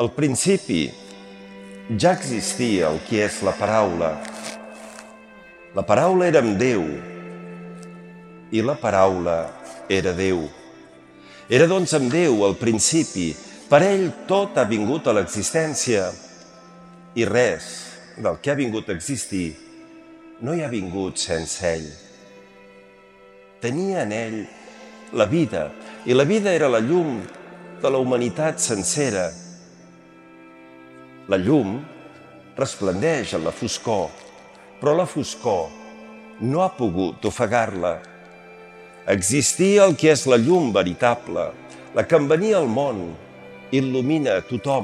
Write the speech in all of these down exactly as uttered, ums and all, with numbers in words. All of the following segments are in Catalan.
Al principi ja existia el que és la paraula. La paraula era amb Déu i la paraula era Déu. Era doncs amb Déu al principi. Per ell tot ha vingut a l'existència i res del que ha vingut a existir no hi ha vingut sense ell. Tenia en ell la vida i la vida era la llum de la humanitat sencera. La llum resplendeix en la foscor, però la foscor no ha pogut ofegar-la. Existia el que és la llum veritable, la que en venia al món, il·lumina a tothom.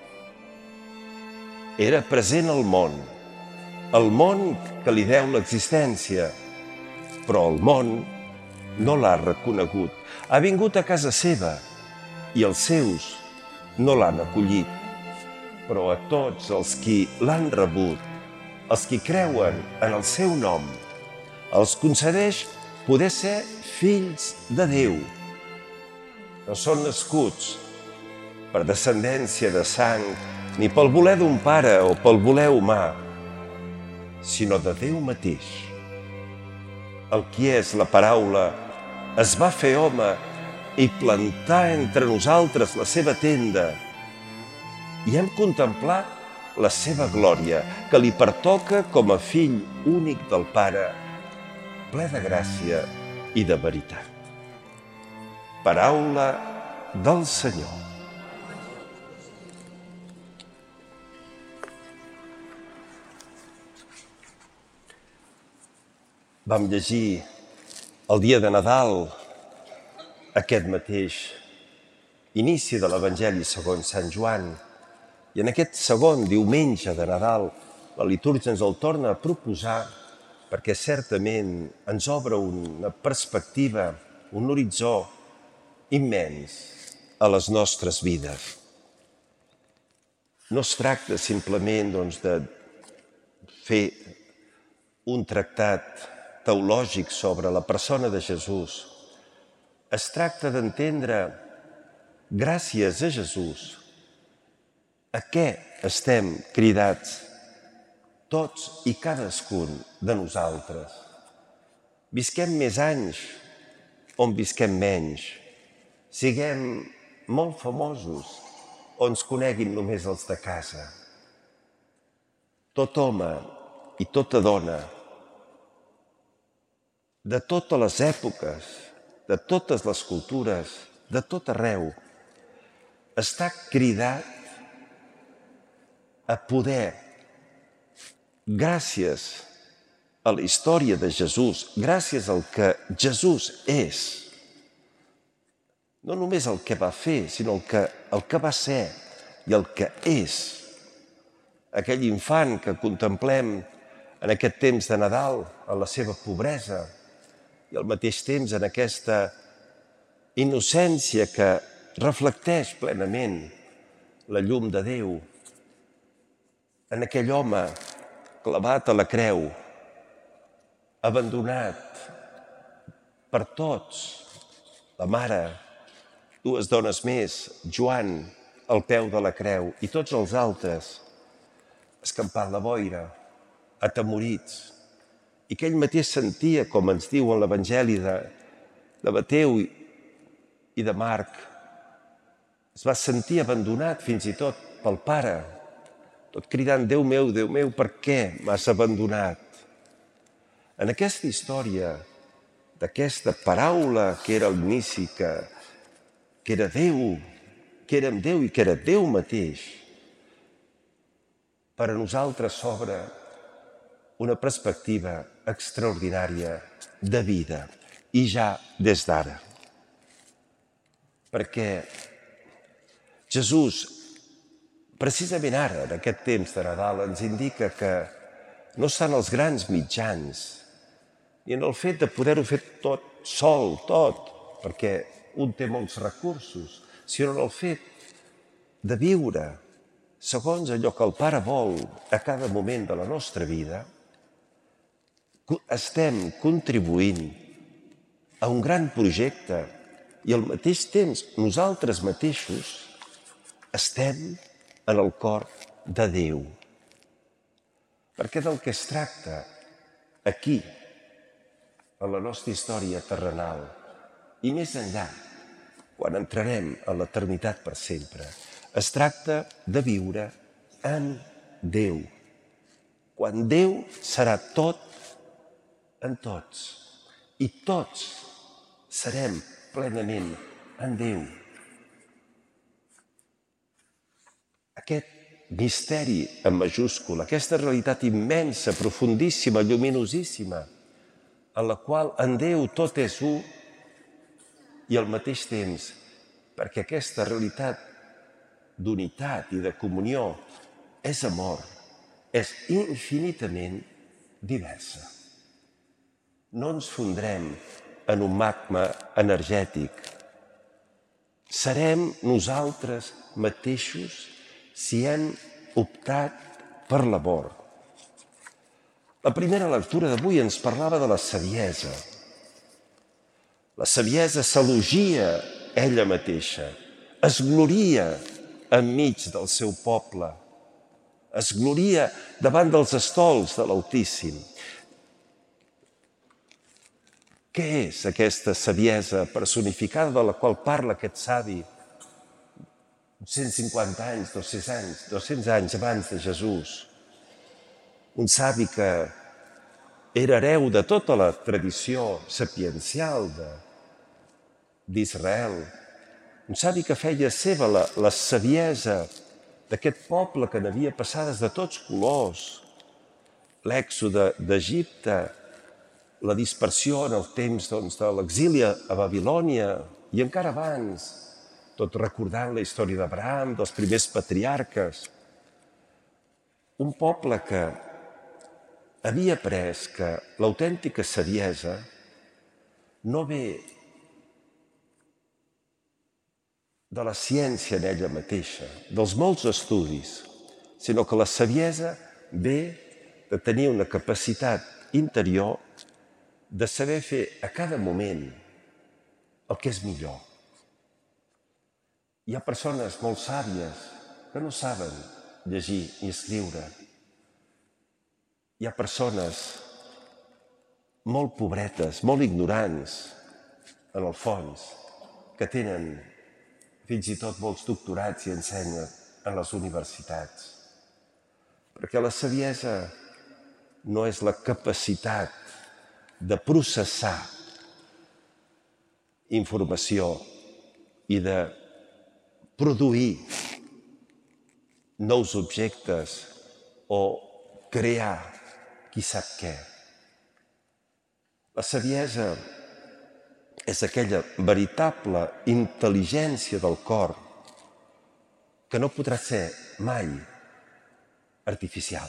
Era present al món, el món que li deu l'existència, però el món no l'ha reconegut. Ha vingut a casa seva i els seus no l'han acollit. Però a tots els qui l'han rebut, els qui creuen en el seu nom, els concedeix poder ser fills de Déu. No són nascuts per descendència de sang, ni pel voler d'un pare o pel voler humà, sinó de Déu mateix. El qui és la paraula es va fer home i plantar entre nosaltres la seva tenda, i hem contemplat la seva glòria, que li pertoca com a fill únic del Pare, ple de gràcia i de veritat. Paraula del Senyor. Vam llegir el dia de Nadal, aquest mateix inici de l'Evangeli segons Sant Joan, i en aquest segon diumenge de Nadal la litúrgia ens el torna a proposar perquè certament ens obre una perspectiva, un horitzó immens a les nostres vides. No es tracta simplement doncs, de fer un tractat teològic sobre la persona de Jesús. Es tracta d'entendre, gràcies a Jesús, a què estem cridats tots i cadascun de nosaltres. Visquem més anys o en visquem menys. Siguem molt famosos o ens coneguin només els de casa. Tot home i tota dona, de totes les èpoques, de totes les cultures, de tot arreu, està cridat a poder, gràcies a la història de Jesús, gràcies al que Jesús és, no només el que va fer, sinó el que, el que va ser i el que és, aquell infant que contemplem en aquest temps de Nadal, en la seva pobresa, i al mateix temps en aquesta innocència que reflecteix plenament la llum de Déu, en aquell home clavat a la creu, abandonat per tots, la mare, dues dones més, Joan al peu de la creu i tots els altres escampant la boira, atemorits, i que ell mateix sentia, com ens diu en l'Evangeli de, de Mateu i de Marc, es va sentir abandonat fins i tot pel Pare, tot cridant, Déu meu, Déu meu, per què m'has abandonat? En aquesta història, d'aquesta paraula que era l'inici, que, que era Déu, que era amb Déu i que era Déu mateix, per a nosaltres s'obre una perspectiva extraordinària de vida, i ja des d'ara. Perquè Jesús, precisament ara, en aquest temps de Nadal, ens indica que no estan els grans mitjans, ni en el fet de poder-ho fer tot sol, tot, perquè un té molts recursos, sinó en el fet de viure segons allò que el Pare vol a cada moment de la nostra vida. Estem contribuint a un gran projecte i al mateix temps nosaltres mateixos estem en el cor de Déu. Perquè del que es tracta aquí, a la nostra història terrenal, i més enllà, quan entrarem a l'eternitat per sempre, es tracta de viure en Déu. Quan Déu serà tot en tots i tots serem plenament en Déu. Aquest misteri en majúscula, aquesta realitat immensa, profundíssima, lluminosíssima, en la qual en Déu tot és u i al mateix temps, perquè aquesta realitat d'unitat i de comunió és amor, és infinitament diversa. No ens fondrem en un magma energètic. Serem nosaltres mateixos si hem optat per l'amor. La primera lectura d'avui ens parlava de la saviesa. La saviesa s'elogia ella mateixa, es gloria enmig del seu poble, es gloria davant dels estols de l'Altíssim. Què és aquesta saviesa personificada de la qual parla aquest savi cent cinquanta anys, dos-cents anys, dos-cents anys abans de Jesús? Un savi que era hereu de tota la tradició sapiencial d'Israel. Un savi que feia seva la, la saviesa d'aquest poble que n'havia passades de tots colors. L'èxode d'Egipte, la dispersió en el temps doncs, de l'exili a Babilònia i encara abans, tot recordant la història d'Abraham, dels primers patriarques. Un poble que havia après que l'autèntica saviesa no ve de la ciència en ella mateixa, dels molts estudis, sinó que la saviesa ve de tenir una capacitat interior de saber fer a cada moment el que és millor. Hi ha persones molt sàvies que no saben llegir ni escriure. Hi ha persones molt pobretes, molt ignorants, en el fons, que tenen fins i tot molts doctorats i ensenyen en les universitats. Perquè la saviesa no és la capacitat de processar informació i de produir nous objectes o crear qui sap què. La saviesa és aquella veritable intel·ligència del cor que no podrà ser mai artificial.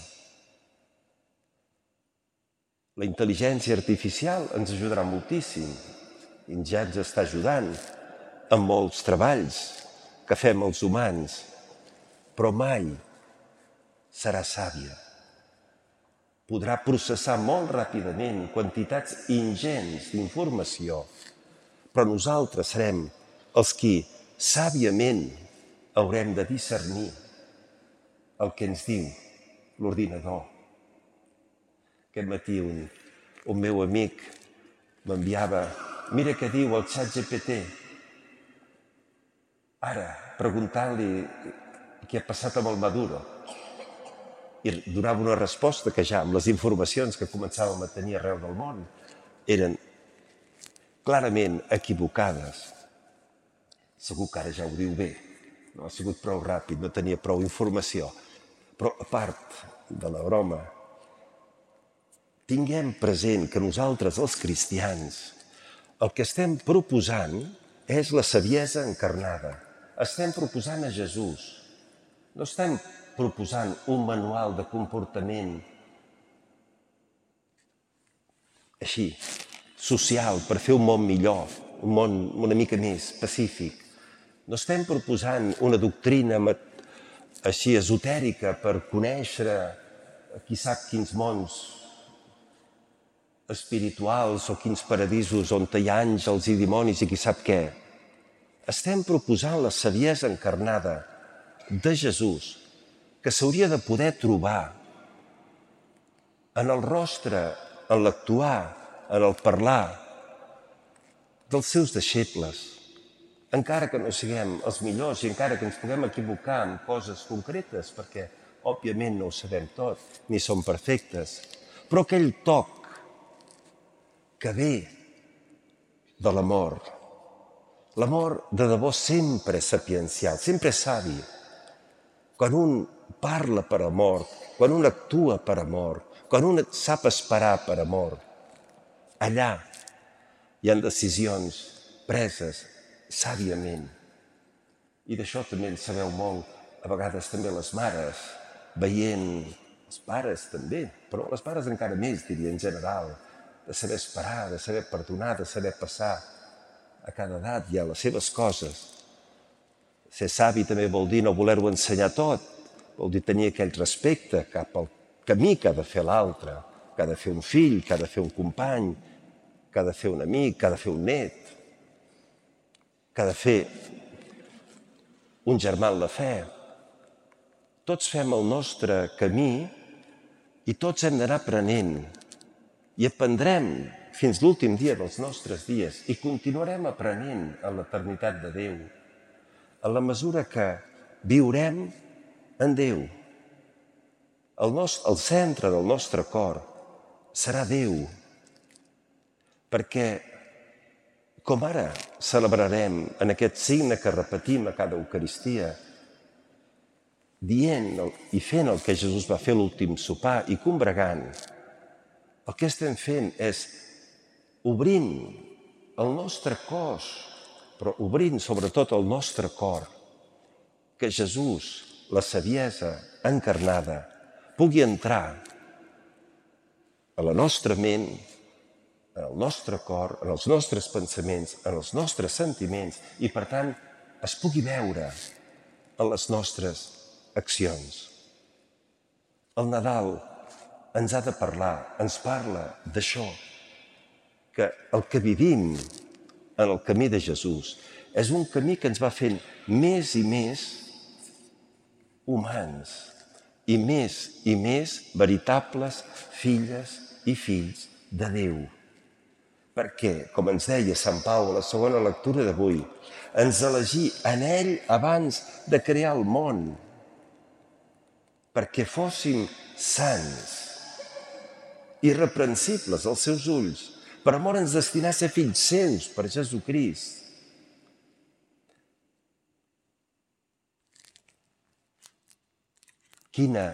La intel·ligència artificial ens ajudarà moltíssim i ja ens està ajudant en molts treballs que fem els humans, però mai serà sàvia. Podrà processar molt ràpidament quantitats ingents d'informació, però nosaltres serem els qui sàviament haurem de discernir el que ens diu l'ordinador. Aquest matí un, un meu amic m'enviava «Mira què diu el xat G P T». Ara, preguntant-li què ha passat amb el Maduro. I donava una resposta que ja, amb les informacions que començàvem a tenir arreu del món, eren clarament equivocades. Segur que ara ja ho diu bé. No ha sigut prou ràpid, no tenia prou informació. Però a part de la broma, tinguem present que nosaltres, els cristians, el que estem proposant és la saviesa encarnada. Estem proposant a Jesús. No estem proposant un manual de comportament així, social, per fer un món millor, un món una mica més pacífic. No estem proposant una doctrina així esotèrica per conèixer qui sap quins mons espirituals o quins paradisos on hi ha àngels i dimonis i qui sap què. Estem proposant la saviesa encarnada de Jesús que s'hauria de poder trobar en el rostre, en l'actuar, en el parlar dels seus deixebles, encara que no siguem els millors i encara que ens puguem equivocar en coses concretes, perquè òbviament no ho sabem tot, ni som perfectes, però aquell toc que ve de l'amor, l'amor de debò sempre és sapiencial, sempre és savi. Quan un parla per amor, quan un actua per amor, quan un sap esperar per amor, allà hi ha decisions preses sàviament. I d'això també en sabeu molt, a vegades també les mares, veient els pares també, però les pares encara més, diria, en general, de saber esperar, de saber perdonar, de saber passar. A cada edat hi ha les seves coses. Ser savi també vol dir no voler-ho ensenyar tot, vol dir tenir aquell respecte cap al camí que ha de fer l'altre, que ha de fer un fill, que ha de fer un company, que ha de fer un amic, que ha de fer un net, que ha de fer un germà en la fe. Tots fem el nostre camí i tots hem d'anar aprenent i aprendrem fins l'últim dia dels nostres dies i continuarem aprenent en l'eternitat de Déu, en la mesura que viurem en Déu. El, nostre, el centre del nostre cor serà Déu, perquè com ara celebrarem en aquest signe que repetim a cada Eucaristia, dient i fent el que Jesús va fer l'últim sopar i combregant, el que estem fent és obrint el nostre cos, però obrint sobretot el nostre cor, que Jesús, la saviesa encarnada, pugui entrar a la nostra ment, en el nostre cor, en els nostres pensaments, en els nostres sentiments i, per tant, es pugui veure en les nostres accions. El Nadal ens ha de parlar, ens parla d'això, que el que vivim en el camí de Jesús és un camí que ens va fent més i més humans i més i més veritables filles i fills de Déu. Perquè, com ens deia Sant Pau a la segona lectura d'avui, ens elegí en ell abans de crear el món, perquè fóssim sants, irreprensibles als seus ulls, per amor ens destinà a ser fills seus per Jesucrist. Quina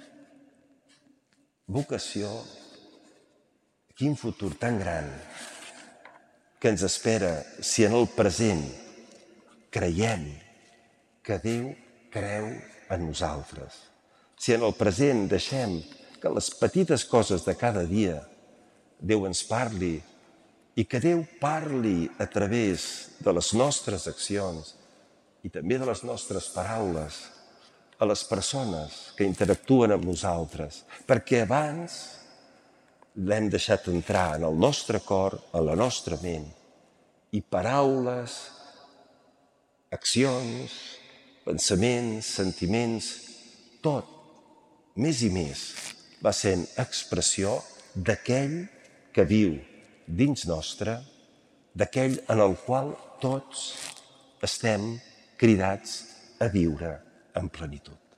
vocació, quin futur tan gran que ens espera si en el present creiem que Déu creu en nosaltres. Si en el present deixem que les petites coses de cada dia Déu ens parli i que Déu parli a través de les nostres accions i també de les nostres paraules a les persones que interactuen amb nosaltres, perquè abans l'hem deixat entrar en el nostre cor, en la nostra ment, i paraules, accions, pensaments, sentiments, tot, més i més, va sent expressió d'aquell que viu dins nostre, d'aquell en el qual tots estem cridats a viure en plenitud.